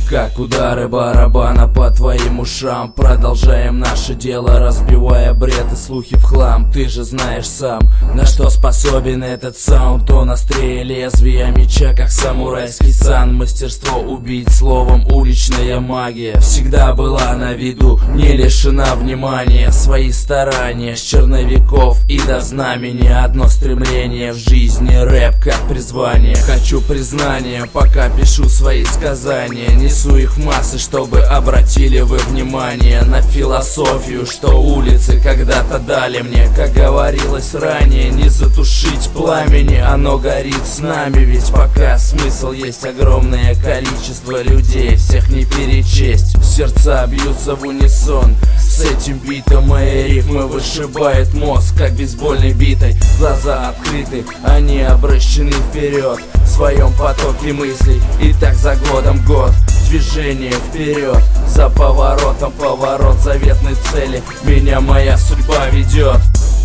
Как удары барабана по твоим ушам. Продолжаем наше дело, разбивая бред и слухи в хлам. Ты же знаешь сам, на что способен этот саунд. Он острее лезвия меча, как самурайский сан. Мастерство убить словом, уличная магия всегда была на виду, не лишена внимания. Свои старания с черновиков и до знамени. Одно стремление в жизни, рэп как призвание. Хочу признания, пока пишу свои сказания. Несу их в массы, чтобы обратили вы внимание на философию, что улицы когда-то дали мне. Как говорилось ранее, не затушить пламени, оно горит с нами. Ведь пока смысл есть, огромное количество людей, всех не перечесть. Сердца бьются в унисон с этим битом, мои рифмы вышибает мозг, как бейсбольной битой. Глаза открыты, они обращены вперед в своем потоке мыслей. И так за годом год, движение вперед, за поворотом поворот заветной цели. Меня моя судьба ведет.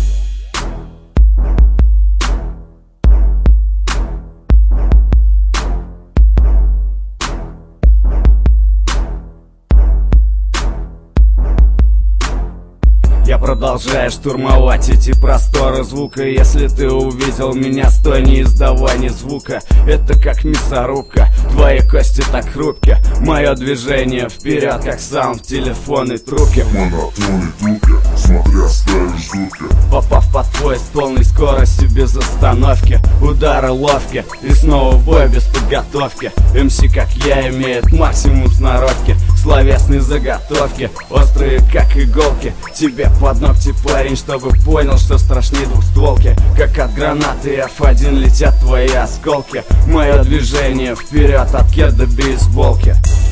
Я продолжаю штурмовать эти просторы звука. Если ты увидел меня, стой, не издавай ни звука. Это как мясорубка, твои кости так хрупки. Мое движение вперед, как саунд в телефонной трубке. Монотонный тупе, смотря ставишь звуки. Попав под поезд полной скорости без остановки. Удары ловки и снова в бой без подготовки. МС, как я, имеет максимум сноровки. Словесные заготовки, острые как иголки. Тебе под ногти, парень, чтобы понял, что страшнее двухстволки. Как от гранаты F1 летят твои осколки. Мое движение вперед от кед до бейсболки.